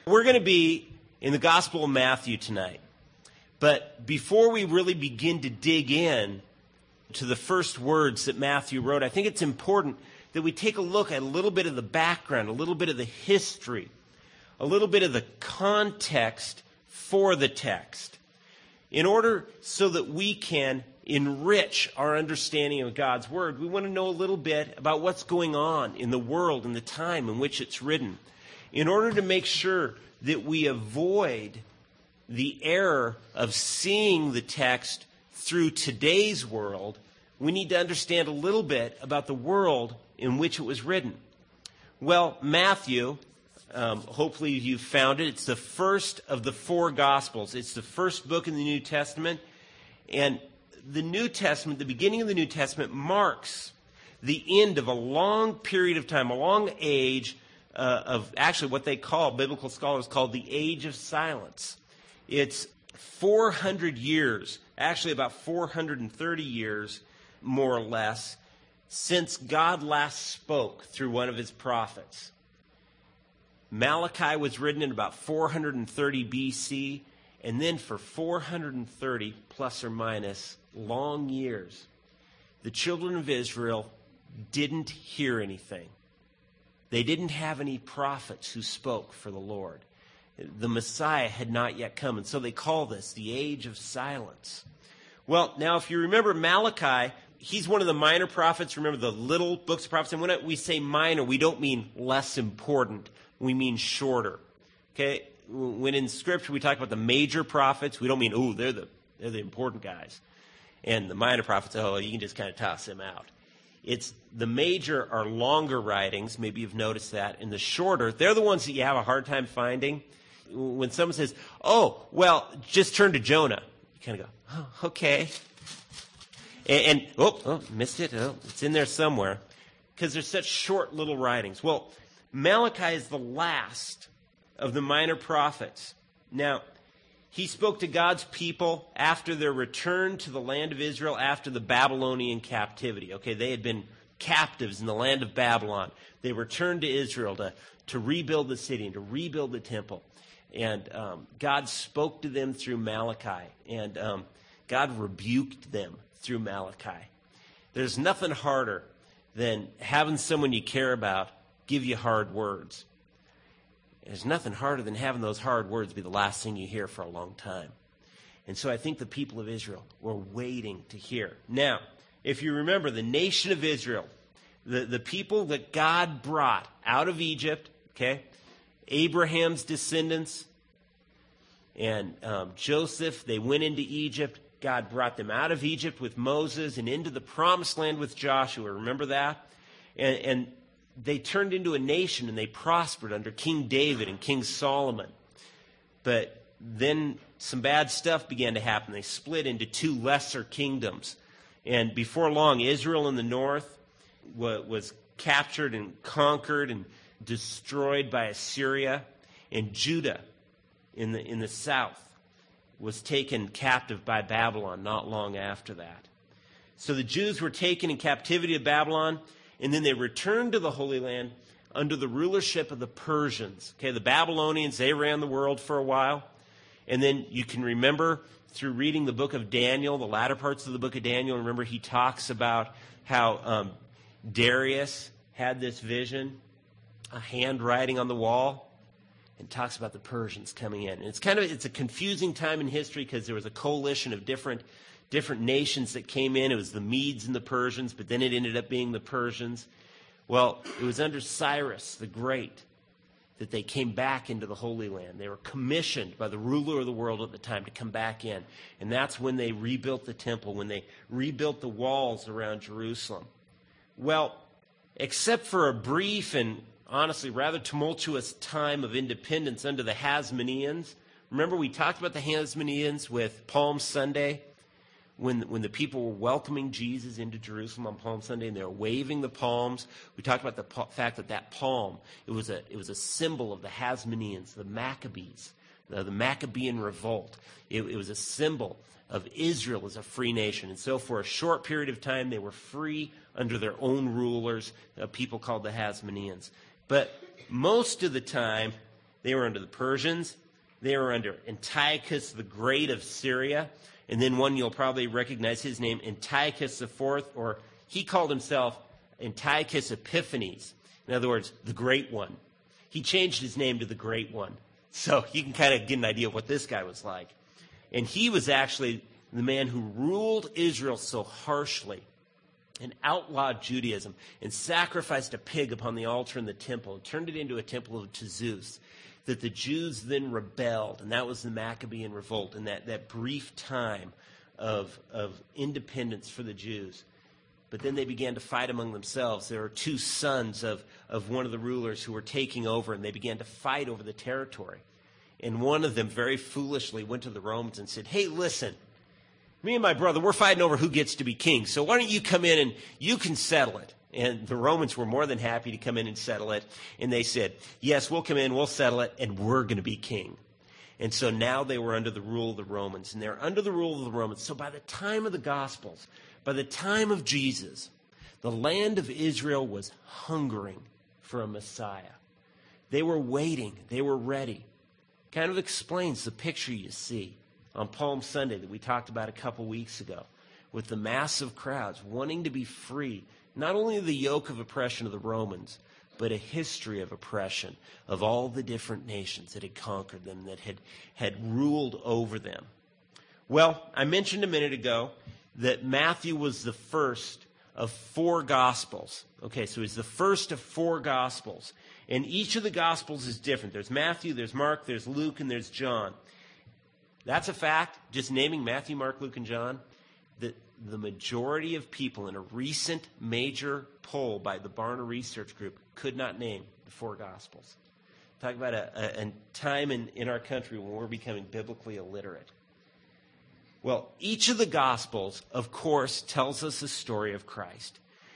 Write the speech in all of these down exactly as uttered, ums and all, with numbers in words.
We're going to be in the Gospel of Matthew tonight. But before we really begin to dig in to the first words that Matthew wrote, I think it's important that we take a look at a little bit of the background, a little bit of the history, a little bit of the context for the text, in order so that we can enrich our understanding of God's Word. We want to know a little bit about what's going on in the world and the time in which it's written, in order to make sure that we avoid the error of seeing the text through today's world. We need to understand a little bit about the world in which it was written. Well, Matthew, um, hopefully you've found it. It's the first of the four Gospels. It's the first book in the New Testament. And the New Testament, the beginning of the New Testament, marks the end of a long period of time, a long age uh, of actually what they call, biblical scholars call the Age of Silence. It's four hundred years, actually about four hundred thirty years, more or less, since God last spoke through one of his prophets. Malachi was written in about four hundred thirty B C, and then for four hundred thirty, plus or minus, long years, the children of Israel didn't hear anything. They didn't have any prophets who spoke for the Lord. The Messiah had not yet come, and so they call this the Age of Silence. Well, now if you remember Malachi, he's one of the minor prophets. Remember the little books of prophets? And when we say minor, we don't mean less important. We mean shorter. Okay? When in Scripture we talk about the major prophets, we don't mean, oh, they're the, they're the important guys. And the minor prophets, oh, you can just kind of toss them out. It's the major are longer writings. Maybe you've noticed that. And the shorter, they're the ones that you have a hard time finding. When someone says, oh, well, just turn to Jonah, you kind of go, oh, okay. And, and oh, oh, missed it. Oh, it's in there somewhere. Because they're such short little writings. Well, Malachi is the last of the minor prophets. Now, he spoke to God's people after their return to the land of Israel after the Babylonian captivity. Okay, they had been captives in the land of Babylon. They returned to Israel to, to rebuild the city and to rebuild the temple. And um, God spoke to them through Malachi. And um, God rebuked them through Malachi. There's nothing harder than having someone you care about give you hard words. There's nothing harder than having those hard words be the last thing you hear for a long time. And so I think the people of Israel were waiting to hear. Now, if you remember, the nation of Israel, the, the people that God brought out of Egypt, okay, Abraham's descendants and um, Joseph, they went into Egypt. God brought them out of Egypt with Moses and into the promised land with Joshua. Remember that? And, and they turned into a nation and they prospered under King David and King Solomon. But then some bad stuff began to happen. They split into two lesser kingdoms. And before long, Israel in the north was captured and conquered and destroyed by Assyria. And Judah in the in the south was taken captive by Babylon not long after that. So the Jews were taken in captivity to Babylon, and then they returned to the Holy Land under the rulership of the Persians. Okay, the Babylonians, they ran the world for a while. And then you can remember through reading the book of Daniel, the latter parts of the book of Daniel, remember he talks about how um, Darius had this vision, a handwriting on the wall, and talks about the Persians coming in. And it's kind of it's a confusing time in history because there was a coalition of different different nations that came in. It was the Medes and the Persians, but then it ended up being the Persians. Well, it was under Cyrus the Great that they came back into the Holy Land. They were commissioned by the ruler of the world at the time to come back in. And that's when they rebuilt the temple, when they rebuilt the walls around Jerusalem. Well, except for a brief and honestly rather tumultuous time of independence under the Hasmoneans. Remember we talked about the Hasmoneans with Palm Sunday? When, when the people were welcoming Jesus into Jerusalem on Palm Sunday and they were waving the palms, we talked about the pa- fact that that palm, it was a it was a symbol of the Hasmoneans, the Maccabees, the, the Maccabean revolt. It, it was a symbol of Israel as a free nation. And so for a short period of time, they were free under their own rulers, uh, people called the Hasmoneans. But most of the time, They were under the Persians. They were under Antiochus the Great of Syria. And then one you'll probably recognize his name, Antiochus the Fourth, or he called himself Antiochus Epiphanes. In other words, the Great One. He changed his name to the Great One. So you can kind of get an idea of what this guy was like. And he was actually the man who ruled Israel so harshly and outlawed Judaism and sacrificed a pig upon the altar in the temple and turned it into a temple to Zeus, that the Jews then rebelled. And that was the Maccabean revolt, and that, that brief time of, of independence for the Jews. But then they began to fight among themselves. There were two sons of, of one of the rulers who were taking over, and they began to fight over the territory. And one of them very foolishly went to the Romans and said, hey, listen, me and my brother, we're fighting over who gets to be king. So why don't you come in and you can settle it? And the Romans were more than happy to come in and settle it. And they said, yes, we'll come in, we'll settle it, and we're going to be king. And so now they were under the rule of the Romans. And they're under the rule of the Romans. So by the time of the Gospels, by the time of Jesus, the land of Israel was hungering for a Messiah. They were waiting. They were ready. Kind of explains the picture you see on Palm Sunday that we talked about a couple weeks ago, with the massive crowds wanting to be free, not only of the yoke of oppression of the Romans, but a history of oppression of all the different nations that had conquered them, that had, had ruled over them. Well, I mentioned a minute ago that Matthew was the first of four Gospels. Okay, so he's the first of four Gospels. And each of the Gospels is different. There's Matthew, there's Mark, there's Luke, and there's John. That's a fact, just naming Matthew, Mark, Luke, and John, that the majority of people in a recent major poll by the Barna Research Group could not name the four Gospels. Talk about a, a, a time in, in our country when we're becoming biblically illiterate. Well, each of the Gospels, of course, tells us the story of Christ.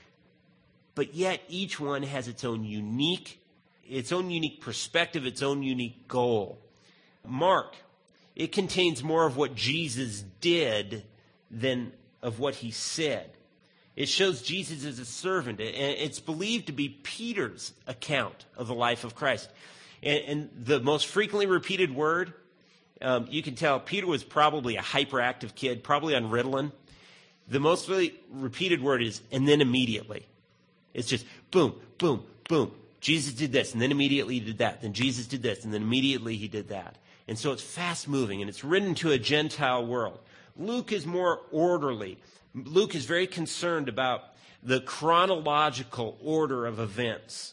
But yet each one has its own unique, its own unique perspective, its own unique goal. Mark, it contains more of what Jesus did than of what he said. It shows Jesus as a servant, and it's believed to be Peter's account of the life of Christ. And, and the most frequently repeated word, um, you can tell Peter was probably a hyperactive kid, probably on Ritalin. The most really repeated word is, and then immediately. It's just boom, boom, boom. Jesus did this, and then immediately he did that. Then Jesus did this, and then immediately he did that. And so it's fast-moving, and it's written to a Gentile world. Luke is more orderly. Luke is very concerned about the chronological order of events.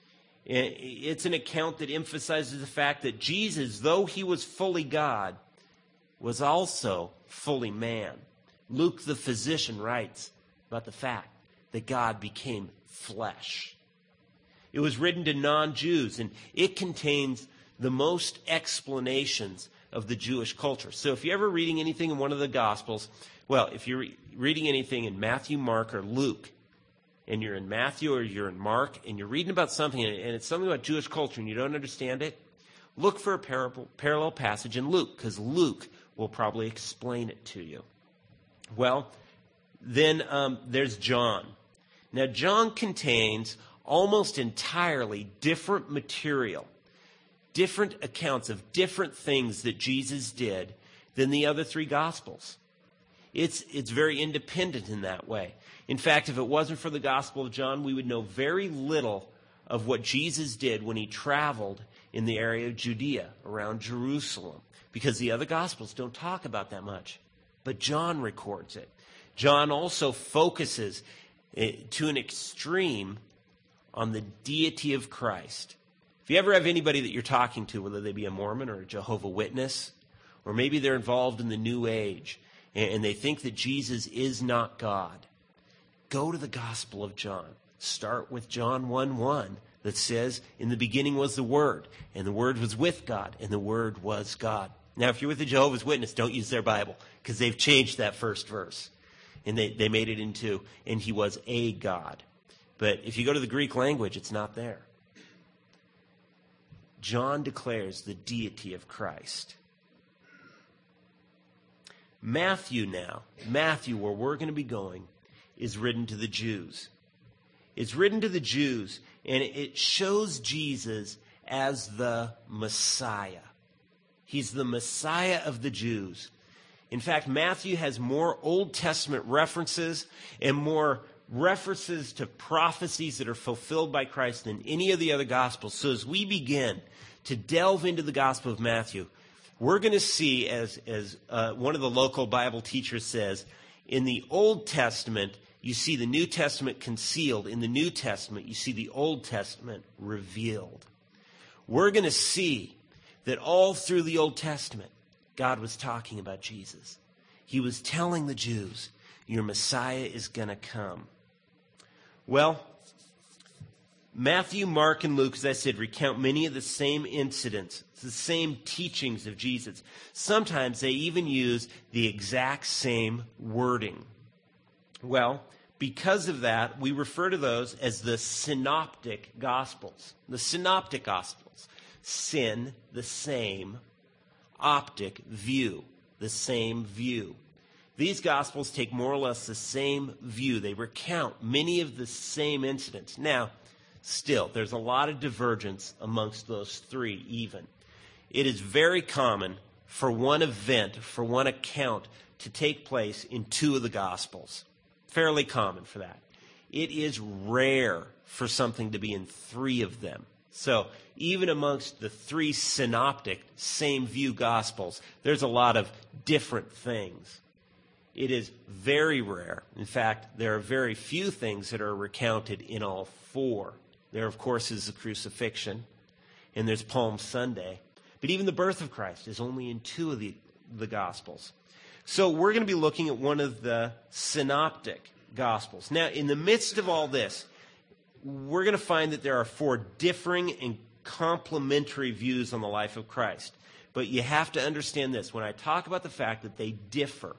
It's an account that emphasizes the fact that Jesus, though he was fully God, was also fully man. Luke, the physician, writes about the fact that God became flesh. It was written to non-Jews, and it contains the most explanations of the Jewish culture. So if you're ever reading anything in one of the Gospels, well, if you're re- reading anything in Matthew, Mark, or Luke, and you're in Matthew or you're in Mark, and you're reading about something, and it's something about Jewish culture, and you don't understand it, look for a parable, parallel passage in Luke, because Luke will probably explain it to you. Well, then um, there's John. Now, John contains almost entirely different material, different accounts of different things that Jesus did than the other three Gospels. It's, it's very independent in that way. In fact, if it wasn't for the Gospel of John, we would know very little of what Jesus did when he traveled in the area of Judea, around Jerusalem, because the other Gospels don't talk about that much. But John records it. John also focuses uh, to an extreme on the deity of Christ. If you ever have anybody that you're talking to, whether they be a Mormon or a Jehovah's Witness, or maybe they're involved in the New Age, and they think that Jesus is not God, go to the Gospel of John. Start with John one one that says, in the beginning was the Word, and the Word was with God, and the Word was God. Now, if you're with a Jehovah's Witness, don't use their Bible, because they've changed that first verse. And they, they made it into, and he was a God. But if you go to the Greek language, it's not there. John declares the deity of Christ. Matthew now, Matthew, where we're going to be going, is written to the Jews. It's written to the Jews, and it shows Jesus as the Messiah. He's the Messiah of the Jews. In fact, Matthew has more Old Testament references and more references to prophecies that are fulfilled by Christ than any of the other Gospels. So as we begin to delve into the Gospel of Matthew, we're going to see, as, as uh, one of the local Bible teachers says, in the Old Testament, you see the New Testament concealed. In the New Testament, you see the Old Testament revealed. We're going to see that all through the Old Testament, God was talking about Jesus. He was telling the Jews, your Messiah is going to come. Well, Matthew, Mark, and Luke, as I said, recount many of the same incidents, the same teachings of Jesus. Sometimes they even use the exact same wording. Well, because of that, we refer to those as the synoptic gospels. The synoptic gospels. Sin, the same. Optic, view, the same view. These gospels take more or less the same view. They recount many of the same incidents. Now, still, there's a lot of divergence amongst those three even. It is very common for one event, for one account, to take place in two of the Gospels. Fairly common for that. It is rare for something to be in three of them. So even amongst the three synoptic, same view Gospels, there's a lot of different things. It is very rare. In fact, there are very few things that are recounted in all four. There, of course, is the crucifixion, and there's Palm Sunday. But even the birth of Christ is only in two of the, the Gospels. So we're going to be looking at one of the synoptic Gospels. Now, in the midst of all this, we're going to find that there are four differing and complementary views on the life of Christ. But you have to understand this. When I talk about the fact that they differ,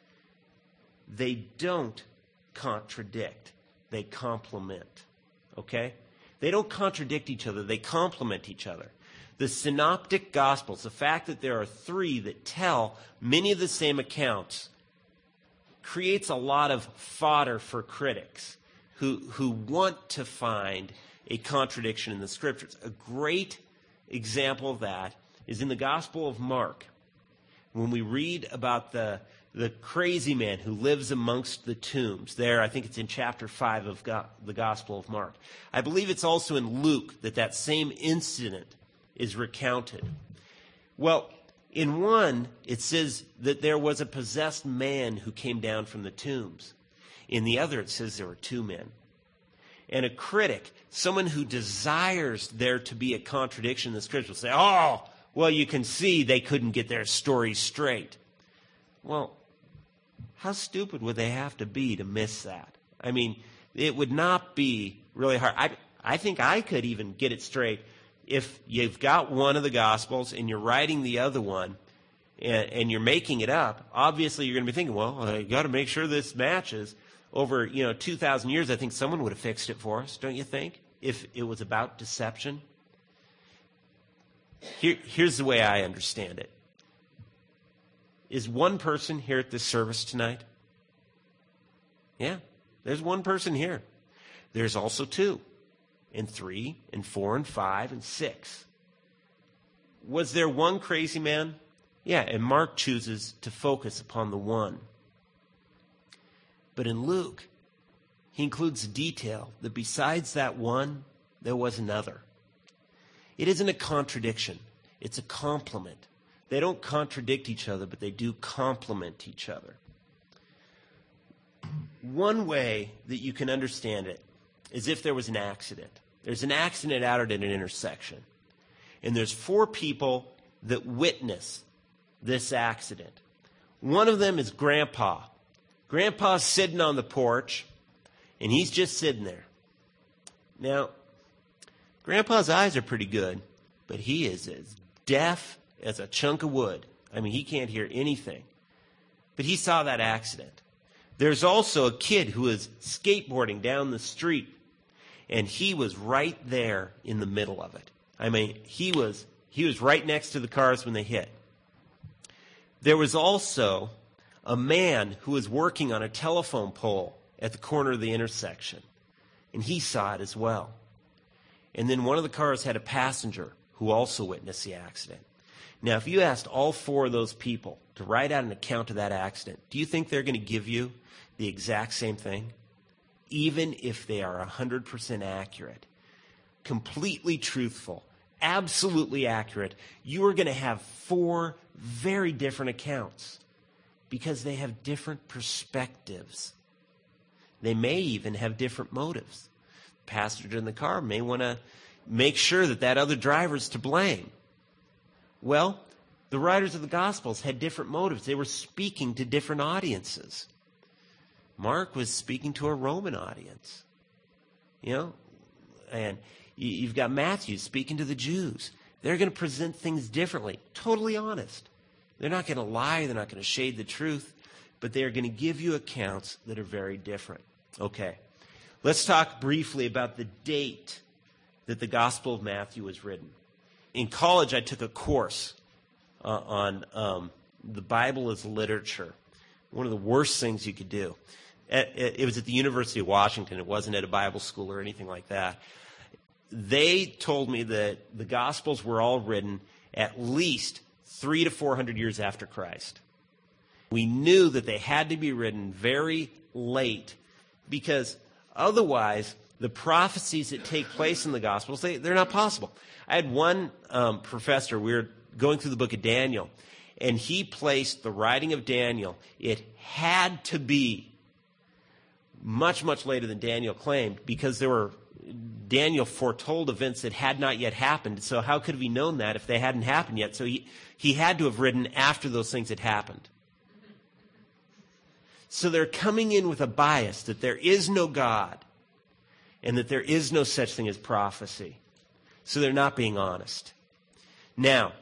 they don't contradict. They complement. Okay? They don't contradict each other. They complement each other. The synoptic gospels, the fact that there are three that tell many of the same accounts, creates a lot of fodder for critics who, who want to find a contradiction in the Scriptures. A great example of that is in the Gospel of Mark. When we read about the, the crazy man who lives amongst the tombs, there, I think it's in chapter five of Go- the Gospel of Mark. I believe it's also in Luke that that same incident is recounted. Well, in one, it says that there was a possessed man who came down from the tombs. In the other, it says there were two men. And a critic, someone who desires there to be a contradiction in the Scripture, will say, oh, well, you can see they couldn't get their story straight. Well, how stupid would they have to be to miss that? I mean, it would not be really hard. I, I think I could even get it straight if you've got one of the Gospels and you're writing the other one and, and you're making it up. Obviously, you're going to be thinking, well, I got to make sure this matches. Over, you know, two thousand years, I think someone would have fixed it for us, don't you think, if it was about deception? Here, here's the way I understand it. Is one person here at this service tonight? Yeah, there's one person here. There's also two, and three, and four, and five, and six. Was there one crazy man? Yeah, and Mark chooses to focus upon the one. But in Luke, he includes the detail that besides that one, there was another. It isn't a contradiction. It's a complement. They don't contradict each other, but they do complement each other. One way that you can understand it is if there was an accident. There's an accident out at an intersection. And there's four people that witness this accident. One of them is Grandpa. Grandpa's sitting on the porch, and he's just sitting there. Now, Grandpa's eyes are pretty good, but he is as deaf as a chunk of wood. I mean, he can't hear anything. But he saw that accident. There's also a kid who is skateboarding down the street, and he was right there in the middle of it. I mean, he was he was right next to the cars when they hit. There was also a man who was working on a telephone pole at the corner of the intersection, and he saw it as well. And then one of the cars had a passenger who also witnessed the accident. Now, if you asked all four of those people to write out an account of that accident, do you think they're going to give you the exact same thing? Even if they are one hundred percent accurate, completely truthful, absolutely accurate, you are going to have four very different accounts because they have different perspectives. They may even have different motives. The passenger in the car may want to make sure that that other driver is to blame. Well, the writers of the Gospels had different motives. They were speaking to different audiences. Mark was speaking to a Roman audience, you know, and you've got Matthew speaking to the Jews. They're going to present things differently, totally honest. They're not going to lie. They're not going to shade the truth, but they're going to give you accounts that are very different. Okay, let's talk briefly about the date that the Gospel of Matthew was written. In college, I took a course uh, on um, the Bible as literature. One of the worst things you could do. It was at the University of Washington. It wasn't at a Bible school or anything like that. They told me that the Gospels were all written at least three to four hundred years after Christ. We knew that they had to be written very late because otherwise the prophecies that take place in the Gospels, they, they're not possible. I had one um, professor, we were going through the book of Daniel, and he placed the writing of Daniel, it had to be much, much later than Daniel claimed, because there were Daniel foretold events that had not yet happened. So how could have he known that if they hadn't happened yet? So he, he had to have written after those things had happened. So they're coming in with a bias that there is no God and that there is no such thing as prophecy. So they're not being honest. Now,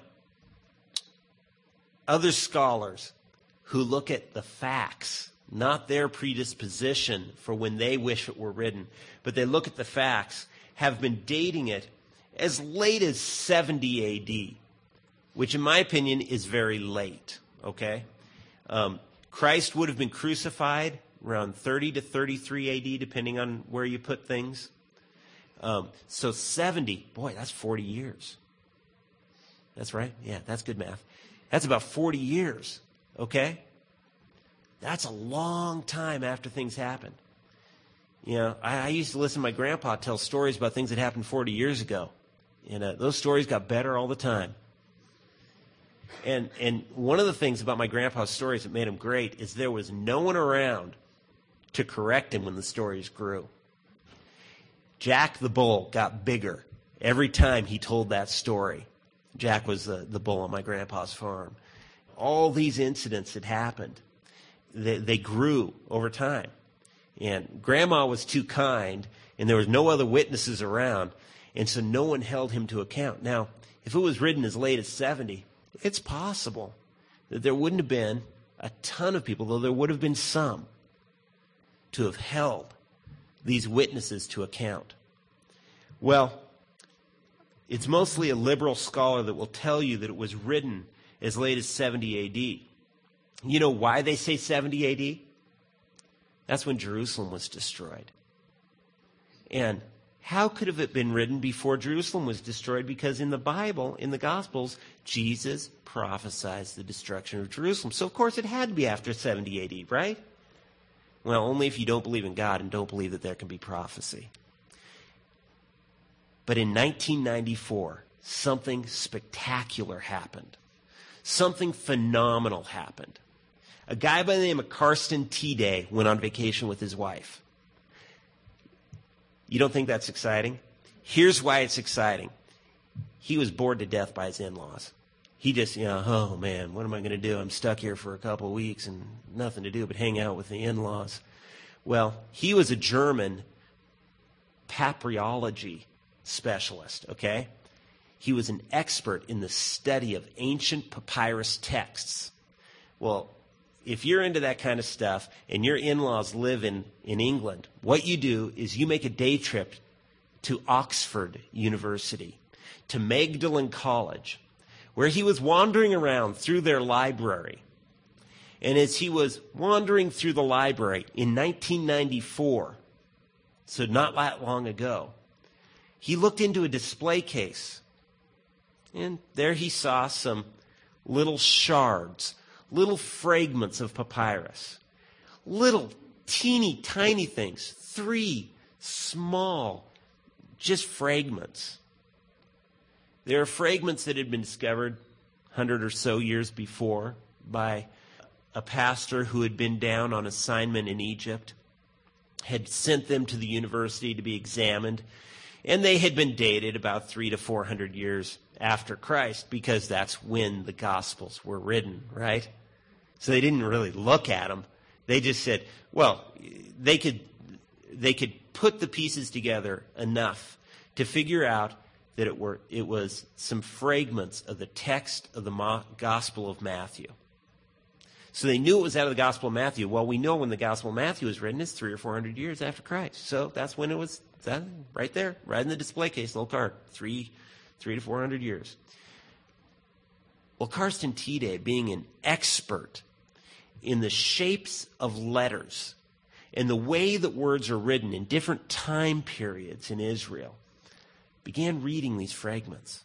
other scholars who look at the facts, not their predisposition for when they wish it were written, but they look at the facts, have been dating it as late as seventy A D, which in my opinion is very late, okay? Um, Christ would have been crucified around thirty to thirty-three A D, depending on where you put things. Um, so seventy, boy, that's forty years. That's right? Yeah, that's good math. That's about forty years, okay? That's a long time after things happen. You know, I, I used to listen to my grandpa tell stories about things that happened forty years ago. And uh, those stories got better all the time. And and one of the things about my grandpa's stories that made him great is there was no one around to correct him when the stories grew. Jack the bull got bigger every time he told that story. Jack was the, the bull on my grandpa's farm. All these incidents had happened. They, they grew over time. And Grandma was too kind, and there was no other witnesses around, and so no one held him to account. Now, if it was written as late as seventy, it's possible that there wouldn't have been a ton of people, though there would have been some, to have held these witnesses to account. Well, it's mostly a liberal scholar that will tell you that it was written as late as seventy A D. You know why they say seventy A D? That's when Jerusalem was destroyed. And how could have it been written before Jerusalem was destroyed? Because in the Bible, in the Gospels, Jesus prophesies the destruction of Jerusalem. So, of course, it had to be after seventy A D, right? Well, only if you don't believe in God and don't believe that there can be prophecy. But in nineteen ninety-four, something spectacular happened. Something phenomenal happened. A guy by the name of Karsten Tide went on vacation with his wife. You don't think that's exciting? Here's why it's exciting. He was bored to death by his in-laws. He just, you know, oh man, what am I going to do? I'm stuck here for a couple of weeks and nothing to do but hang out with the in-laws. Well, he was a German papyrology specialist, okay? He was an expert in the study of ancient papyrus texts. Well, if you're into that kind of stuff and your in-laws live in, in England, what you do is you make a day trip to Oxford University, to Magdalen College, where he was wandering around through their library. And as he was wandering through the library in nineteen ninety-four, so not that long ago, he looked into a display case, and there he saw some little shards, little fragments of papyrus, little teeny tiny things, three small, just fragments. There are fragments that had been discovered a hundred or so years before by a pastor who had been down on assignment in Egypt, had sent them to the university to be examined, and they had been dated about three to four hundred years after Christ, because that's when the Gospels were written, right? So they didn't really look at them. They just said, well, they could they could put the pieces together enough to figure out that it were it was some fragments of the text of the Ma- Gospel of Matthew. So they knew it was out of the Gospel of Matthew. Well, we know when the Gospel of Matthew was written, it's three or four hundred years after Christ. So that's when it was, that, right there, right in the display case, little card, three, three to four hundred years. Well, Karsten Tide, being an expert in the shapes of letters and the way that words are written in different time periods in Israel, began reading these fragments.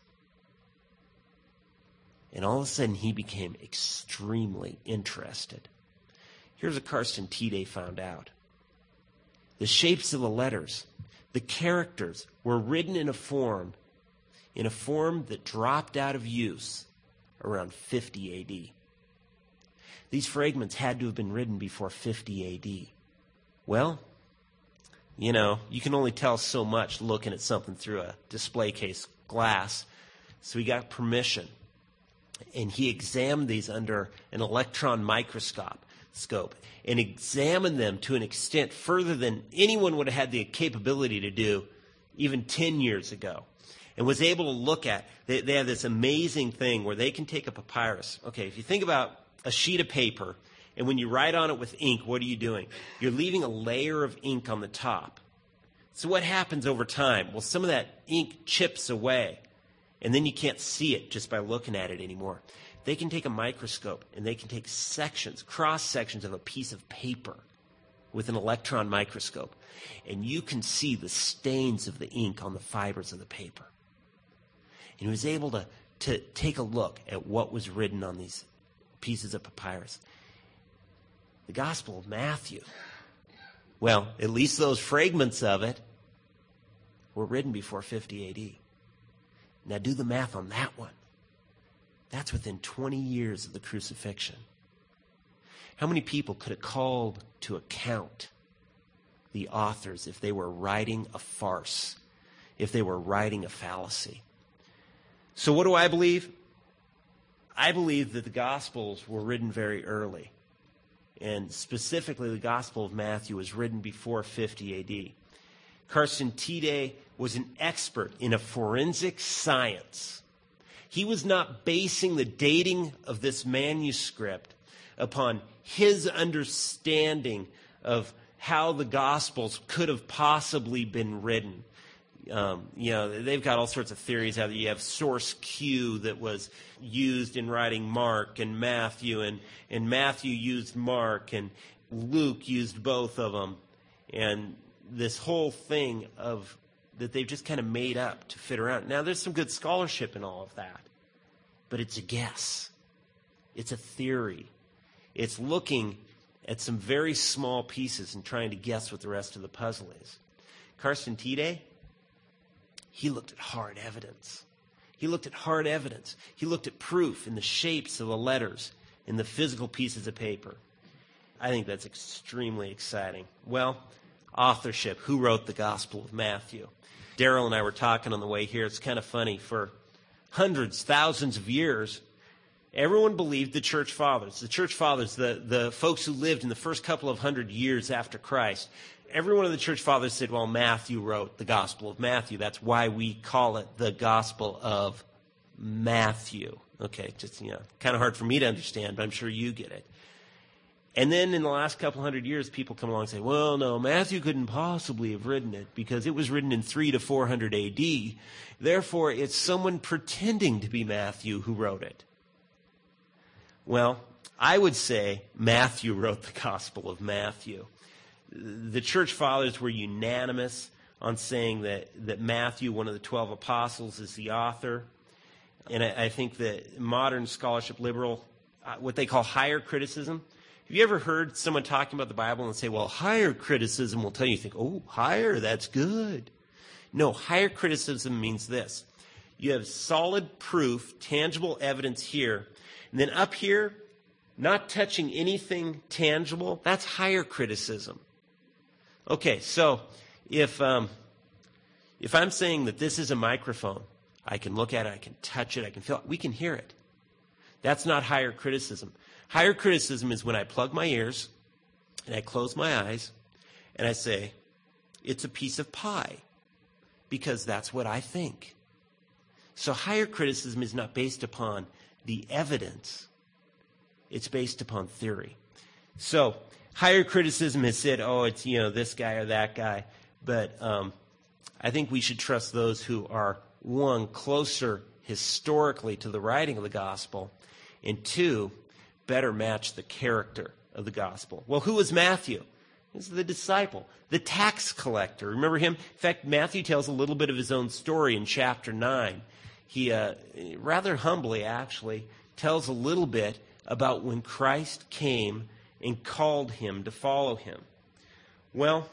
And all of a sudden, he became extremely interested. Here's what Karsten Tide found out. The shapes of the letters, the characters, were written in a form, in a form that dropped out of use around fifty A D. These fragments had to have been written before fifty A D. Well, you know, you can only tell so much looking at something through a display case glass. So he got permission. And he examined these under an electron microscope scope, and examined them to an extent further than anyone would have had the capability to do even ten years ago. And was able to look at, they, they have this amazing thing where they can take a papyrus. Okay, if you think about a sheet of paper, and when you write on it with ink, what are you doing? You're leaving a layer of ink on the top. So what happens over time? Well, some of that ink chips away, and then you can't see it just by looking at it anymore. They can take a microscope, and they can take sections, cross-sections of a piece of paper with an electron microscope, and you can see the stains of the ink on the fibers of the paper. And he was able to, to take a look at what was written on these pieces of papyrus. The Gospel of Matthew, well, at least those fragments of it were written before fifty A D. Now do the math on that one. That's within twenty years of the crucifixion. How many people could have called to account the authors if they were writing a farce, if they were writing a fallacy? So what do I believe? I believe that the Gospels were written very early. And specifically, the Gospel of Matthew was written before fifty A D. Karsten Tide was an expert in a forensic science. He was not basing the dating of this manuscript upon his understanding of how the Gospels could have possibly been written. Um, you know, they've got all sorts of theories. How you have source Q that was used in writing Mark and Matthew, and, and Matthew used Mark, and Luke used both of them. And this whole thing of that they've just kind of made up to fit around. Now, there's some good scholarship in all of that, but it's a guess. It's a theory. It's looking at some very small pieces and trying to guess what the rest of the puzzle is. Karsten Tide, he looked at hard evidence. He looked at hard evidence. He looked at proof in the shapes of the letters, in the physical pieces of paper. I think that's extremely exciting. Well, authorship. Who wrote the Gospel of Matthew? Daryl and I were talking on the way here. It's kind of funny. For hundreds, thousands of years, everyone believed the church fathers. The church fathers, the, the folks who lived in the first couple of hundred years after Christ, every one of the church fathers said, well, Matthew wrote the Gospel of Matthew. That's why we call it the Gospel of Matthew. Okay, just, you know, kind of hard for me to understand, but I'm sure you get it. And then in the last couple hundred years, people come along and say, well, no, Matthew couldn't possibly have written it because it was written in three to four hundred A D. Therefore, it's someone pretending to be Matthew who wrote it. Well, I would say Matthew wrote the Gospel of Matthew. The church fathers were unanimous on saying that, that Matthew, one of the twelve apostles, is the author. And I, I think that modern scholarship, liberal, uh, what they call higher criticism. Have you ever heard someone talking about the Bible and say, well, higher criticism will tell you, you think, oh, higher, that's good. No, higher criticism means this. You have solid proof, tangible evidence here. And then up here, not touching anything tangible, that's higher criticism. Okay, so if um, if I'm saying that this is a microphone, I can look at it, I can touch it, I can feel it, we can hear it. That's not higher criticism. Higher criticism is when I plug my ears and I close my eyes and I say, it's a piece of pie, because that's what I think. So higher criticism is not based upon the evidence. It's based upon theory. So higher criticism has said, oh, it's, you know, this guy or that guy. But um, I think we should trust those who are, one, closer historically to the writing of the gospel, and two, better match the character of the gospel. Well, who was Matthew? He's the disciple, the tax collector. Remember him? In fact, Matthew tells a little bit of his own story in chapter nine. He, uh, rather humbly, actually, tells a little bit about when Christ came and called him to follow him. Well,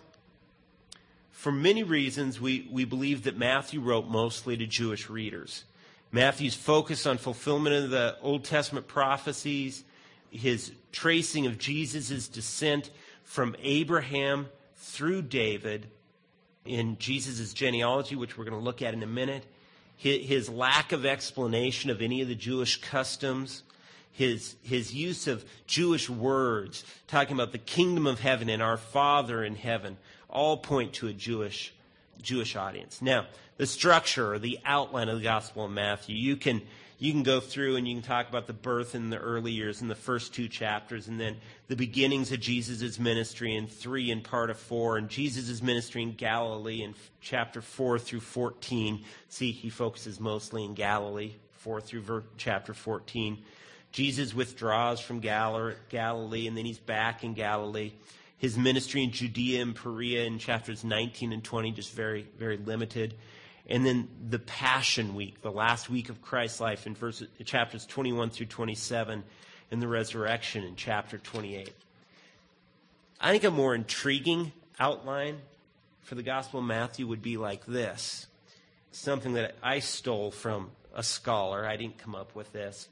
for many reasons, we, we believe that Matthew wrote mostly to Jewish readers. Matthew's focus on fulfillment of the Old Testament prophecies, his tracing of Jesus' descent from Abraham through David in Jesus' genealogy, which we're going to look at in a minute, his, his lack of explanation of any of the Jewish customs, His his use of Jewish words, talking about the kingdom of heaven and our Father in heaven, all point to a Jewish Jewish audience. Now, the structure or the outline of the Gospel of Matthew, you can you can go through and you can talk about the birth in the early years in the first two chapters, and then the beginnings of Jesus' ministry in three and part of four, and Jesus' ministry in Galilee in chapter four through fourteen. See, he focuses mostly in Galilee, four through ver- chapter fourteen. Jesus withdraws from Gal- Galilee, and then he's back in Galilee. His ministry in Judea and Perea in chapters nineteen and twenty, just very, very limited. And then the Passion Week, the last week of Christ's life in verses, chapters twenty-one through twenty-seven, and the resurrection in chapter twenty-eight. I think a more intriguing outline for the Gospel of Matthew would be like this. Something that I stole from a scholar. I didn't come up with this.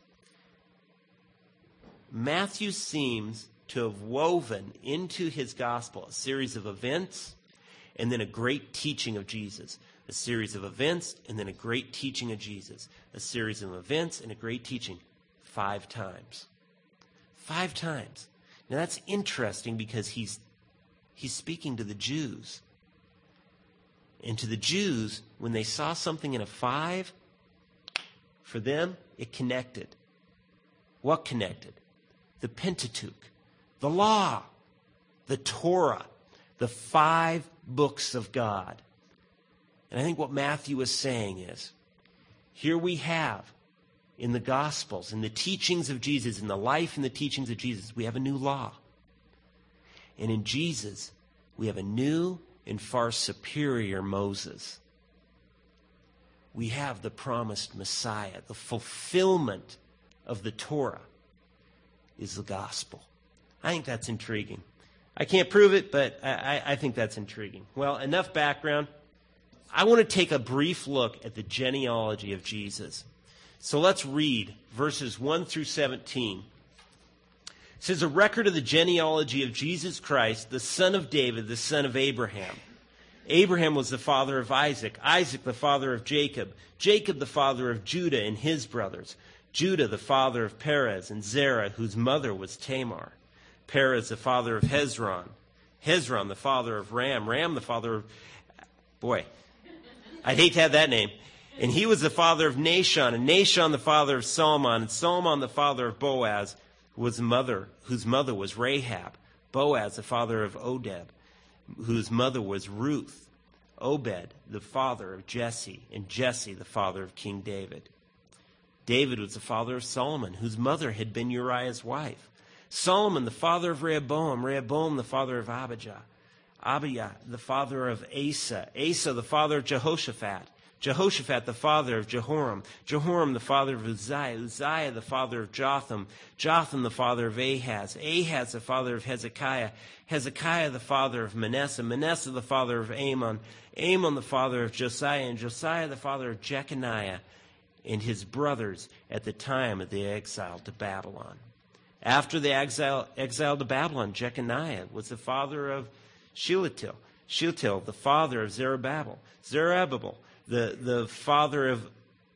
Matthew seems to have woven into his gospel a series of events and then a great teaching of Jesus. A series of events and then a great teaching of Jesus. A series of events and a great teaching five times. Five times. Now that's interesting because he's he's speaking to the Jews. And to the Jews, when they saw something in a five, for them, it connected. What connected? The Pentateuch, the law, the Torah, the five books of God. And I think what Matthew is saying is, here we have in the Gospels, in the teachings of Jesus, in the life and the teachings of Jesus, we have a new law. And in Jesus, we have a new and far superior Moses. We have the promised Messiah, the fulfillment of the Torah is the gospel. I think that's intriguing. I can't prove it, but I, I think that's intriguing. Well, enough background. I want to take a brief look at the genealogy of Jesus. So let's read verses one through seventeen. It says, a record of the genealogy of Jesus Christ, the son of David, the son of Abraham. Abraham was the father of Isaac, Isaac the father of Jacob, Jacob the father of Judah and his brothers, Judah the father of Perez and Zerah, whose mother was Tamar. Perez the father of Hezron. Hezron the father of Ram. Ram the father of... Boy, I'd hate to have that name. And he was the father of Nahshon, and Nahshon the father of Salmon, and Salmon the father of Boaz, who was mother, whose mother was Rahab. Boaz the father of Oded, whose mother was Ruth. Obed the father of Jesse, and Jesse the father of King David. David was the father of Solomon, whose mother had been Uriah's wife. Solomon, the father of Rehoboam. Rehoboam, the father of Abijah. Abiah, the father of Asa. Asa, the father of Jehoshaphat. Jehoshaphat, the father of Jehoram. Jehoram, the father of Uzziah. Uzziah, the father of Jotham. Jotham, the father of Ahaz. Ahaz, the father of Hezekiah. Hezekiah, the father of Manasseh. Manasseh, the father of Amon. Amon, the father of Josiah. And Josiah, the father of Jeconiah and his brothers at the time of the exile to Babylon. After the exile, exile to Babylon, Jeconiah was the father of Shealtiel. Shealtiel, the father of Zerubbabel. Zerubbabel, the, the father of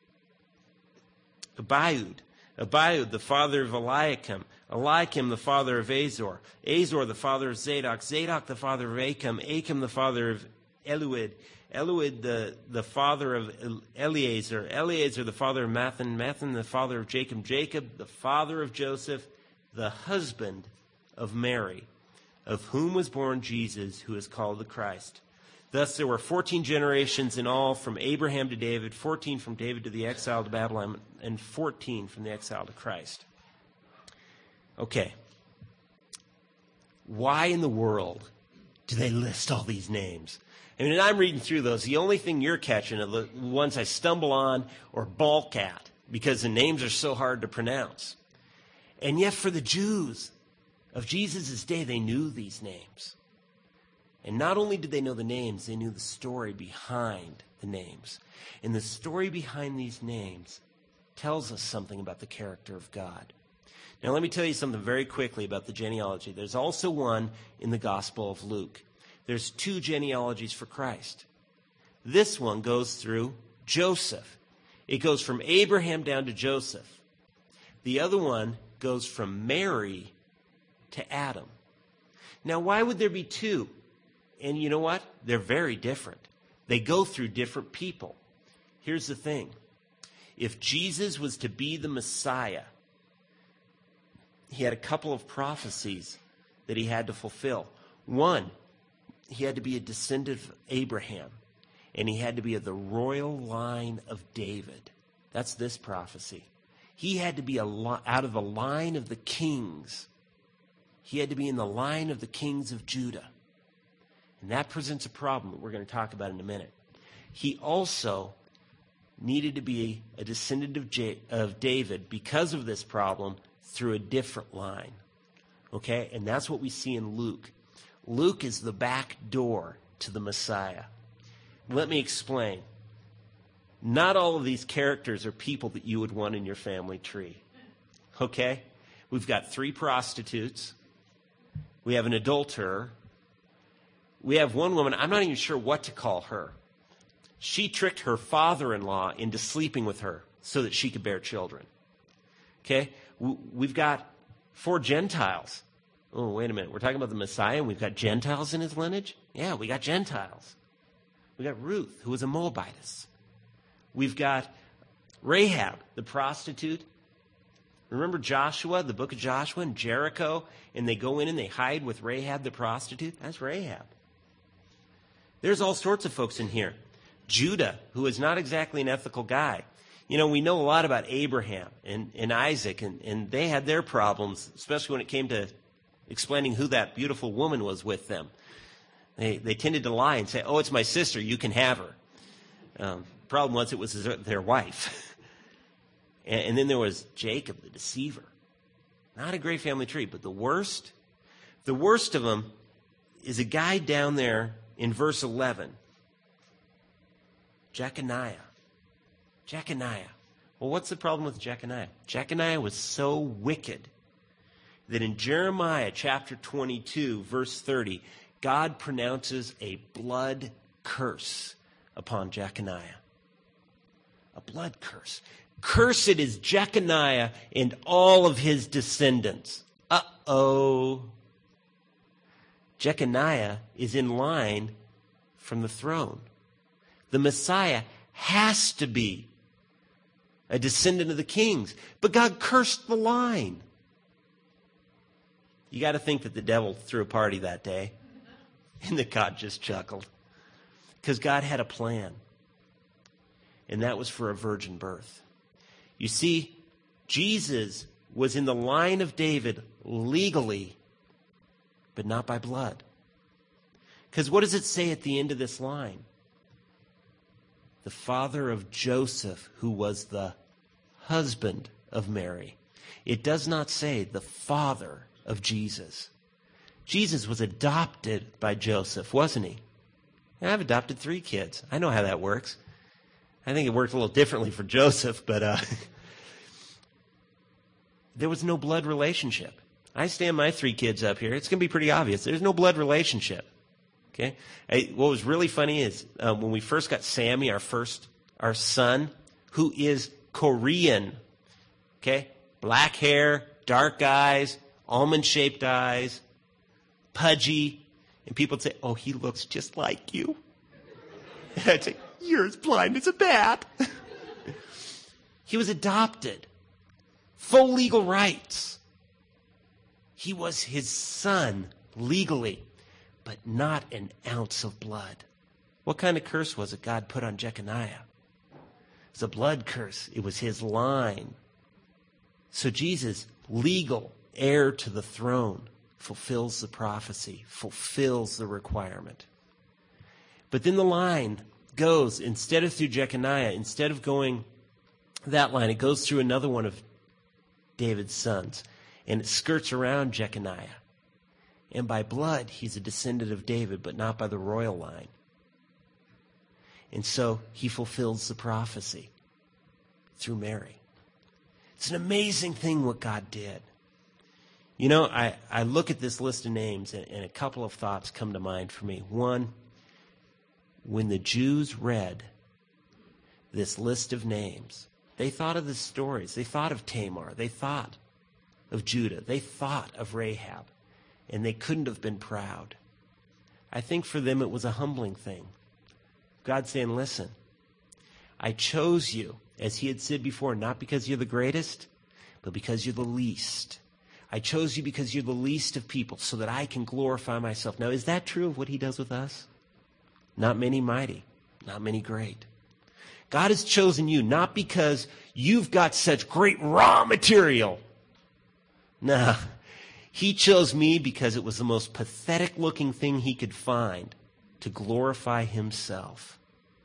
Abiud. Abiud, the father of Eliakim. Eliakim, the father of Azor. Azor, the father of Zadok. Zadok, the father of Achim. Achim, the father of Eluid. Eluid, the, the father of Eleazar. Eleazar, the father of Mathan. Mathan, the father of Jacob. Jacob, the father of Joseph, the husband of Mary, of whom was born Jesus, who is called the Christ. Thus there were fourteen generations in all, from Abraham to David, fourteen from David to the exile to Babylon, and fourteen from the exile to Christ. Okay. Why in the world do they list all these names? I mean, and I'm reading through those. The only thing you're catching are the ones I stumble on or balk at, because the names are so hard to pronounce. And yet for the Jews of Jesus' day, they knew these names. And not only did they know the names, they knew the story behind the names. And the story behind these names tells us something about the character of God. Now, let me tell you something very quickly about the genealogy. There's also one in the Gospel of Luke. There's two genealogies for Christ. This one goes through Joseph. It goes from Abraham down to Joseph. The other one goes from Mary to Adam. Now, why would there be two? And you know what? They're very different. They go through different people. Here's the thing. If Jesus was to be the Messiah, he had a couple of prophecies that he had to fulfill. One, he had to be a descendant of Abraham, and he had to be of the royal line of David. That's this prophecy. He had to be a li- out of the line of the kings. He had to be in the line of the kings of Judah. And that presents a problem that we're going to talk about in a minute. He also needed to be a descendant of, J- of David because of this problem through a different line. Okay? And that's what we see in Luke. Luke is the back door to the Messiah. Let me explain. Not all of these characters are people that you would want in your family tree. Okay? We've got three prostitutes. We have an adulterer. We have one woman, I'm not even sure what to call her. She tricked her father-in-law into sleeping with her so that she could bear children. Okay? We've got four Gentiles. Oh, wait a minute. We're talking about the Messiah and we've got Gentiles in his lineage? Yeah, we got Gentiles. We got Ruth, who was a Moabitess. We've got Rahab, the prostitute. Remember Joshua, the book of Joshua and Jericho? And they go in and they hide with Rahab, the prostitute? That's Rahab. There's all sorts of folks in here. Judah, who is not exactly an ethical guy. You know, we know a lot about Abraham and, and Isaac, and, and they had their problems, especially when it came to explaining who that beautiful woman was with them. They, they tended to lie and say, oh, it's my sister, you can have her. Um, problem was it was their wife. and, and then there was Jacob, the deceiver. Not a great family tree, but the worst, the worst of them is a guy down there in verse eleven. Jeconiah. Jeconiah. Well, what's the problem with Jeconiah? Jeconiah was so wicked that in Jeremiah chapter twenty-two, verse thirty, God pronounces a blood curse upon Jeconiah. A blood curse. Cursed is Jeconiah and all of his descendants. Uh-oh. Jeconiah is in line from the throne. The Messiah has to be a descendant of the kings. But God cursed the line. You got to think that the devil threw a party that day and that God just chuckled. Because God had a plan. And that was for a virgin birth. You see, Jesus was in the line of David legally, but not by blood. Because what does it say at the end of this line? The father of Joseph, who was the husband of Mary. It does not say the father of Jesus. Jesus was adopted by Joseph, wasn't he? And I've adopted three kids. I know how that works. I think it worked a little differently for Joseph, but uh, there was no blood relationship. I stand my three kids up here. It's going to be pretty obvious. There's no blood relationship. Okay. I, what was really funny is uh, when we first got Sammy, our first, our son, who is Korean. Okay, black hair, dark eyes, almond-shaped eyes, pudgy, and people would say, "Oh, he looks just like you." And I'd say, "You're as blind as a bat." He was adopted, full legal rights. He was his son legally, but not an ounce of blood. What kind of curse was it God put on Jeconiah? It's a blood curse. It was his line. So Jesus, legal heir to the throne, fulfills the prophecy, fulfills the requirement. But then the line goes, instead of through Jeconiah, instead of going that line, it goes through another one of David's sons, and it skirts around Jeconiah. And by blood, he's a descendant of David, but not by the royal line. And so he fulfills the prophecy through Mary. It's an amazing thing what God did. You know, I, I look at this list of names, and, and a couple of thoughts come to mind for me. One, when the Jews read this list of names, they thought of the stories. They thought of Tamar. They thought of Judah. They thought of Rahab. And they couldn't have been proud. I think for them it was a humbling thing. God saying, listen, I chose you, as he had said before, not because you're the greatest, but because you're the least. I chose you because you're the least of people so that I can glorify myself. Now, is that true of what he does with us? Not many mighty, not many great. God has chosen you not because you've got such great raw material. Nah. He chose me because it was the most pathetic looking thing he could find to glorify himself.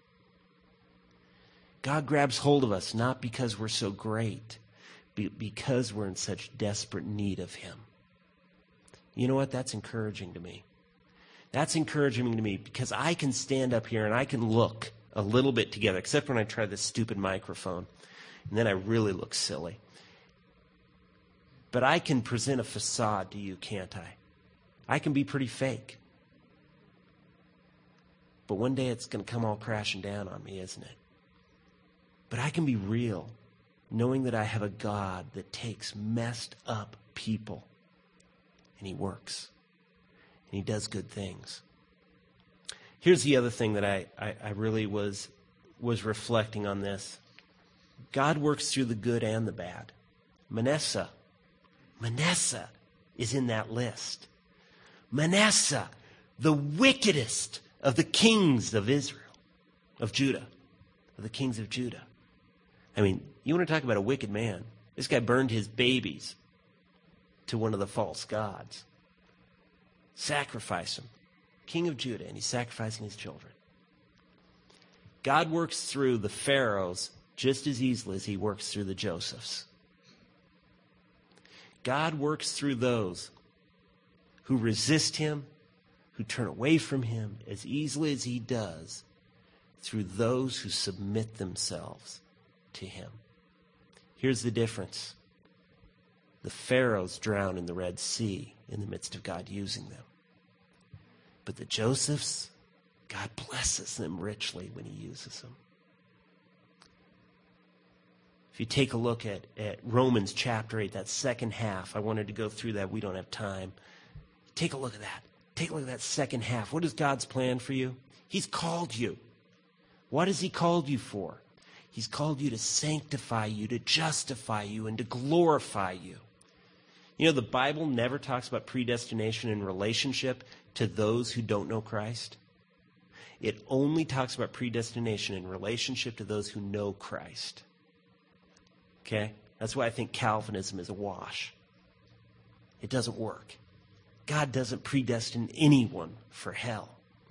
God grabs hold of us not because we're so great, but because we're in such desperate need of him. You know what? That's encouraging to me. That's encouraging to me because I can stand up here and I can look a little bit together, except when I try this stupid microphone, and then I really look silly. But I can present a facade to you, can't I? I can be pretty fake. But one day it's going to come all crashing down on me, isn't it? But I can be real, knowing that I have a God that takes messed up people, and he works, and he does good things. Here's the other thing that I, I, I really was, was reflecting on this. God works through the good and the bad. Manasseh. Manasseh is in that list. Manasseh, the wickedest of the kings of Israel, of Judah, of the kings of Judah. I mean, you want to talk about a wicked man. This guy burned his babies to one of the false gods. Sacrificed them. King of Judah, and he's sacrificing his children. God works through the Pharaohs just as easily as he works through the Josephs. God works through those who resist him, who turn away from him, as easily as he does through those who submit themselves to him. Here's the difference. The Pharaohs drown in the Red Sea in the midst of God using them. But the Josephs, God blesses them richly when he uses them. If you take a look at, at Romans chapter eight, that second half, I wanted to go through that. We don't have time. Take a look at that. Take a look at that second half. What is God's plan for you? He's called you. What has he called you for? He's called you to sanctify you, to justify you, and to glorify you. You know, the Bible never talks about predestination in relationship to those who don't know Christ. It only talks about predestination in relationship to those who know Christ. Okay? That's why I think Calvinism is a wash. It doesn't work. God doesn't predestine anyone for hell.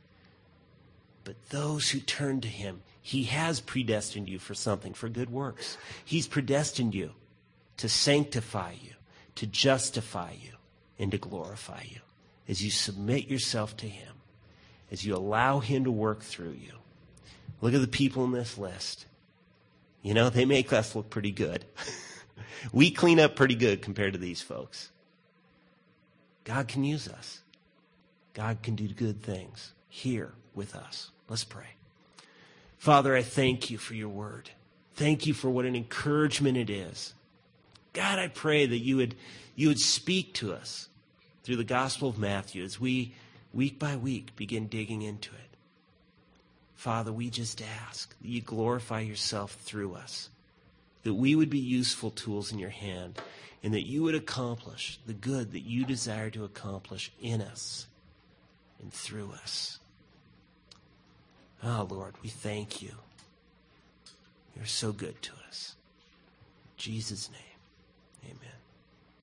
But those who turn to him, he has predestined you for something, for good works. He's predestined you to sanctify you, to justify you, and to glorify you. As you submit yourself to him, as you allow him to work through you. Look at the people in this list. You know, they make us look pretty good. We clean up pretty good compared to these folks. God can use us. God can do good things here with us. Let's pray. Father, I thank you for your word. Thank you for what an encouragement it is. God, I pray that you would, you would speak to us through the Gospel of Matthew as we, week by week, begin digging into it. Father, we just ask that you glorify yourself through us, that we would be useful tools in your hand, and that you would accomplish the good that you desire to accomplish in us and through us. Oh, Lord, we thank you. You're so good to us. In Jesus' name, amen.